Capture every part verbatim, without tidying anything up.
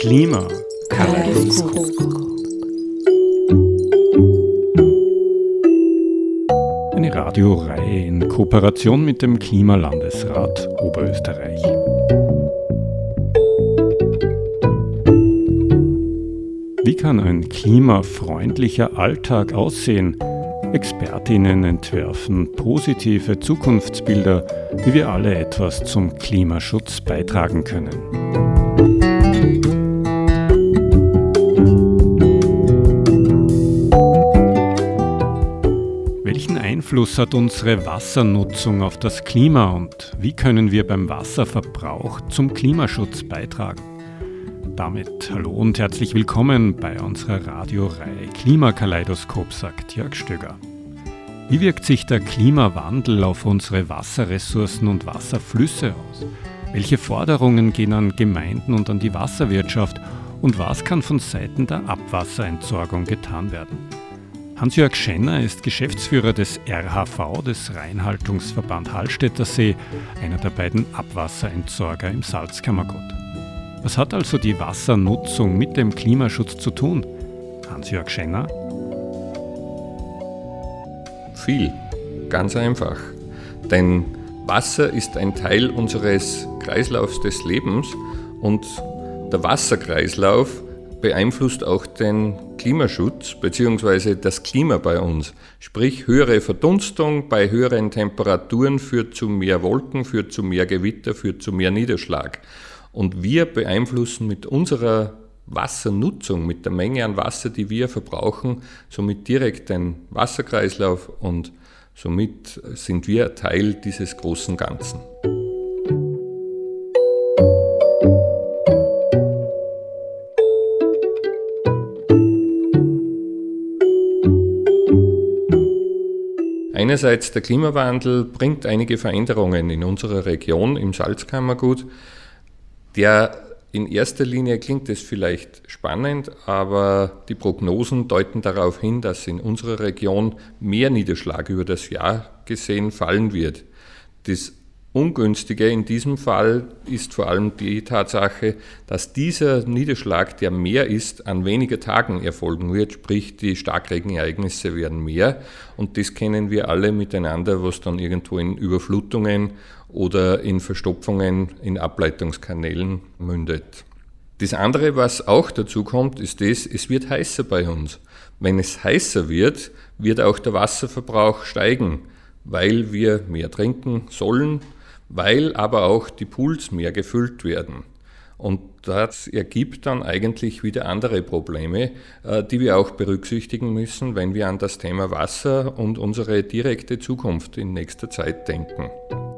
Klima Kaleidoskop. Eine Radioreihe in Kooperation mit dem Klimalandesrat Oberösterreich. Wie kann ein klimafreundlicher Alltag aussehen? Expertinnen entwerfen positive Zukunftsbilder, wie wir alle etwas zum Klimaschutz beitragen können. Welchen Einfluss hat unsere Wassernutzung auf das Klima und wie können wir beim Wasserverbrauch zum Klimaschutz beitragen? Damit hallo und herzlich willkommen bei unserer Radioreihe Klimakaleidoskop, sagt Jörg Stöger. Wie wirkt sich der Klimawandel auf unsere Wasserressourcen und Wasserflüsse aus? Welche Forderungen gehen an Gemeinden und an die Wasserwirtschaft? Und was kann von Seiten der Abwasserentsorgung getan werden? Hans-Jörg Schenner ist Geschäftsführer des R H V, des Reinhaltungsverband Hallstätter See, einer der beiden Abwasserentsorger im Salzkammergut. Was hat also die Wassernutzung mit dem Klimaschutz zu tun? Hans-Jörg Schenner? Viel, ganz einfach. Denn Wasser ist ein Teil unseres Kreislaufs des Lebens und der Wasserkreislauf beeinflusst auch den Klimaschutz bzw. das Klima bei uns. Sprich, höhere Verdunstung bei höheren Temperaturen führt zu mehr Wolken, führt zu mehr Gewitter, führt zu mehr Niederschlag. Und wir beeinflussen mit unserer Wassernutzung, mit der Menge an Wasser, die wir verbrauchen, somit direkt den Wasserkreislauf und somit sind wir Teil dieses großen Ganzen. Einerseits der Klimawandel bringt einige Veränderungen in unserer Region, im Salzkammergut. Der in erster Linie klingt es vielleicht spannend, aber die Prognosen deuten darauf hin, dass in unserer Region mehr Niederschlag über das Jahr gesehen fallen wird. Das Ungünstige in diesem Fall ist vor allem die Tatsache, dass dieser Niederschlag, der mehr ist, an weniger Tagen erfolgen wird, sprich die Starkregenereignisse werden mehr und das kennen wir alle miteinander, was dann irgendwo in Überflutungen oder in Verstopfungen in Ableitungskanälen mündet. Das andere, was auch dazu kommt, ist das, es wird heißer bei uns. Wenn es heißer wird, wird auch der Wasserverbrauch steigen, weil wir mehr trinken sollen, weil aber auch die Pools mehr gefüllt werden. Und das ergibt dann eigentlich wieder andere Probleme, die wir auch berücksichtigen müssen, wenn wir an das Thema Wasser und unsere direkte Zukunft in nächster Zeit denken.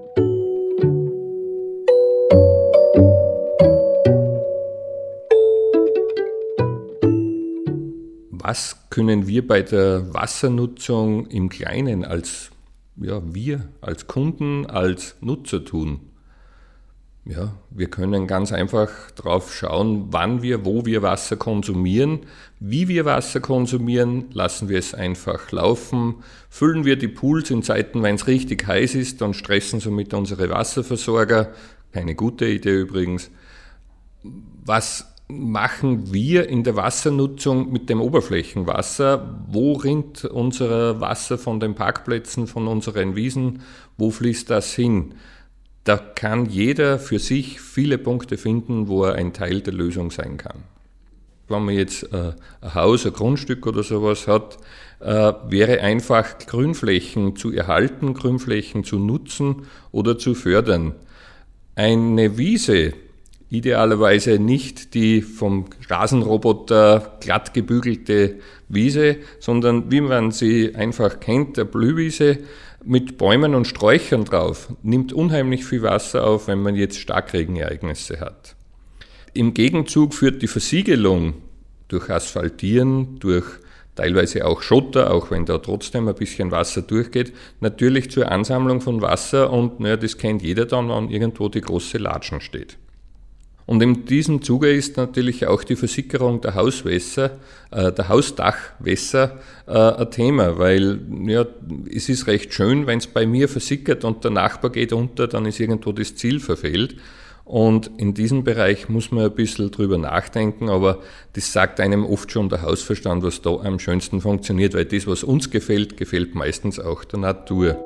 Was können wir bei der Wassernutzung im Kleinen als Ja, wir als Kunden, als Nutzer tun? Ja, wir können ganz einfach drauf schauen, wann wir, wo wir Wasser konsumieren, wie wir Wasser konsumieren, lassen wir es einfach laufen, füllen wir die Pools in Zeiten, wenn es richtig heiß ist, dann stressen somit unsere Wasserversorger, keine gute Idee übrigens. Was machen wir in der Wassernutzung mit dem Oberflächenwasser? Wo rinnt unser Wasser von den Parkplätzen, von unseren Wiesen? Wo fließt das hin? Da kann jeder für sich viele Punkte finden, wo er ein Teil der Lösung sein kann. Wenn man jetzt äh, ein Haus, ein Grundstück oder sowas hat, äh, wäre einfach Grünflächen zu erhalten, Grünflächen zu nutzen oder zu fördern. Eine Wiese, idealerweise nicht die vom Rasenroboter glatt gebügelte Wiese, sondern wie man sie einfach kennt, eine Blühwiese mit Bäumen und Sträuchern drauf, nimmt unheimlich viel Wasser auf, wenn man jetzt Starkregenereignisse hat. Im Gegenzug führt die Versiegelung durch Asphaltieren, durch teilweise auch Schotter, auch wenn da trotzdem ein bisschen Wasser durchgeht, natürlich zur Ansammlung von Wasser und naja, das kennt jeder dann, wenn irgendwo die große Latschen steht. Und in diesem Zuge ist natürlich auch die Versickerung der Hauswässer, äh, der Hausdachwässer äh, ein Thema, weil ja, es ist recht schön, wenn es bei mir versickert und der Nachbar geht unter, dann ist irgendwo das Ziel verfehlt. Und in diesem Bereich muss man ein bisschen drüber nachdenken, aber das sagt einem oft schon der Hausverstand, was da am schönsten funktioniert, weil das, was uns gefällt, gefällt meistens auch der Natur.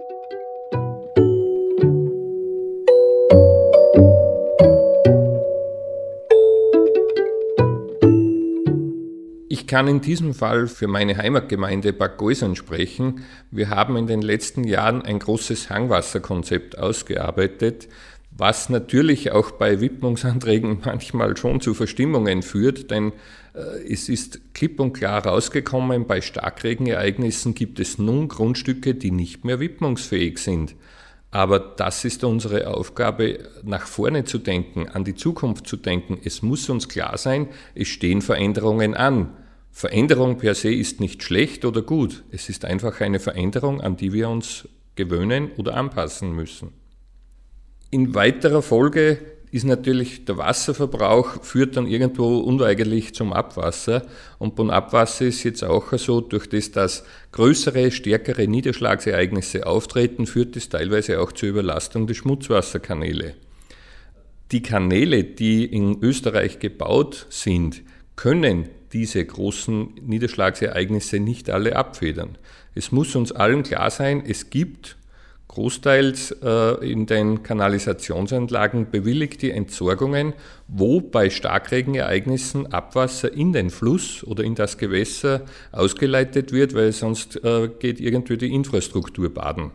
Ich kann in diesem Fall für meine Heimatgemeinde Bad Geusern sprechen. Wir haben in den letzten Jahren ein großes Hangwasserkonzept ausgearbeitet, was natürlich auch bei Widmungsanträgen manchmal schon zu Verstimmungen führt, denn äh, es ist klipp und klar rausgekommen, bei Starkregenereignissen gibt es nun Grundstücke, die nicht mehr widmungsfähig sind. Aber das ist unsere Aufgabe, nach vorne zu denken, an die Zukunft zu denken. Es muss uns klar sein, es stehen Veränderungen an. Veränderung per se ist nicht schlecht oder gut. Es ist einfach eine Veränderung, an die wir uns gewöhnen oder anpassen müssen. In weiterer Folge ist natürlich der Wasserverbrauch, führt dann irgendwo unweigerlich zum Abwasser. Und beim Abwasser ist jetzt auch so, durch das, dass größere, stärkere Niederschlagsereignisse auftreten, führt es teilweise auch zur Überlastung der Schmutzwasserkanäle. Die Kanäle, die in Österreich gebaut sind, können diese großen Niederschlagsereignisse nicht alle abfedern. Es muss uns allen klar sein, es gibt großteils äh, in den Kanalisationsanlagen bewilligte Entsorgungen, wo bei Starkregenereignissen Abwasser in den Fluss oder in das Gewässer ausgeleitet wird, weil sonst äh, geht irgendwie die Infrastruktur baden.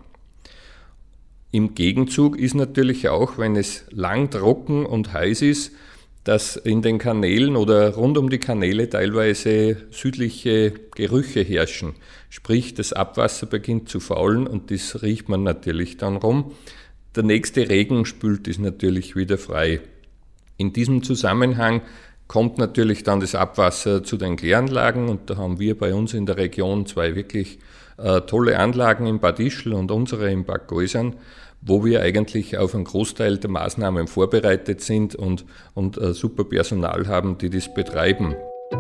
Im Gegenzug ist natürlich auch, wenn es lang trocken und heiß ist, dass in den Kanälen oder rund um die Kanäle teilweise südliche Gerüche herrschen. Sprich, das Abwasser beginnt zu faulen und das riecht man natürlich dann rum. Der nächste Regen spült es natürlich wieder frei. In diesem Zusammenhang kommt natürlich dann das Abwasser zu den Kläranlagen und da haben wir bei uns in der Region zwei wirklich äh, tolle Anlagen in Bad Ischl und unsere in Bad Geusern, wo wir eigentlich auf einen Großteil der Maßnahmen vorbereitet sind und, und äh, super Personal haben, die das betreiben.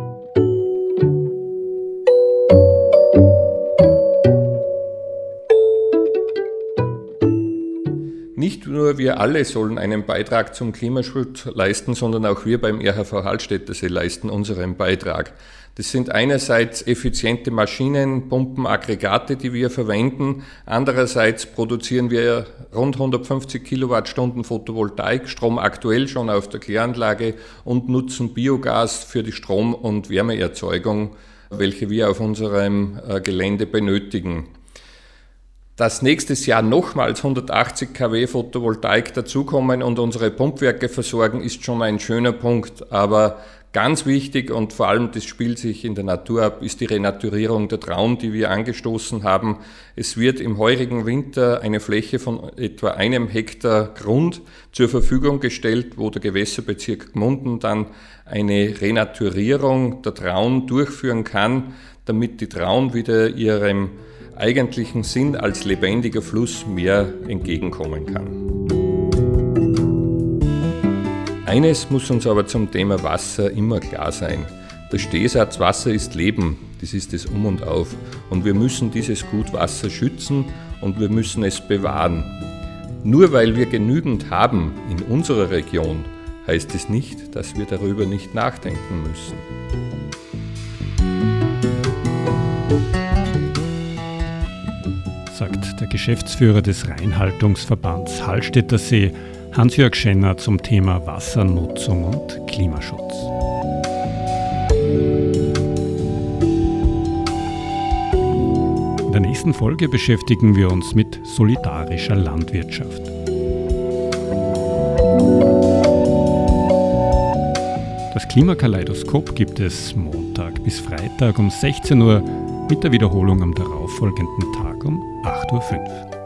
Nicht nur wir alle sollen einen Beitrag zum Klimaschutz leisten, sondern auch wir beim R H V Hallstättersee leisten unseren Beitrag. Das sind einerseits effiziente Maschinen, Pumpen, Aggregate, die wir verwenden. Andererseits produzieren wir rund hundertfünfzig Kilowattstunden Photovoltaikstrom aktuell schon auf der Kläranlage und nutzen Biogas für die Strom- und Wärmeerzeugung, welche wir auf unserem Gelände benötigen. Dass nächstes Jahr nochmals hundertachtzig Kilowatt Photovoltaik dazukommen und unsere Pumpwerke versorgen, ist schon ein schöner Punkt. Aber ganz wichtig und vor allem das spielt sich in der Natur ab, ist die Renaturierung der Traun, die wir angestoßen haben. Es wird im heurigen Winter eine Fläche von etwa einem Hektar Grund zur Verfügung gestellt, wo der Gewässerbezirk Gmunden dann eine Renaturierung der Traun durchführen kann, damit die Traun wieder ihrem eigentlichen Sinn als lebendiger Fluss mehr entgegenkommen kann. Eines muss uns aber zum Thema Wasser immer klar sein. Der Stehsatz Wasser ist Leben, das ist das Um und Auf. Und wir müssen dieses Gut Wasser schützen und wir müssen es bewahren. Nur weil wir genügend haben in unserer Region, heißt es nicht, dass wir darüber nicht nachdenken müssen. Sagt der Geschäftsführer des Reinhaltungsverbands Hallstättersee, Hans-Jörg Schenner, zum Thema Wassernutzung und Klimaschutz. In der nächsten Folge beschäftigen wir uns mit solidarischer Landwirtschaft. Das Klimakaleidoskop gibt es Montag bis Freitag um sechzehn Uhr mit der Wiederholung am darauffolgenden Tag um acht Uhr fünf.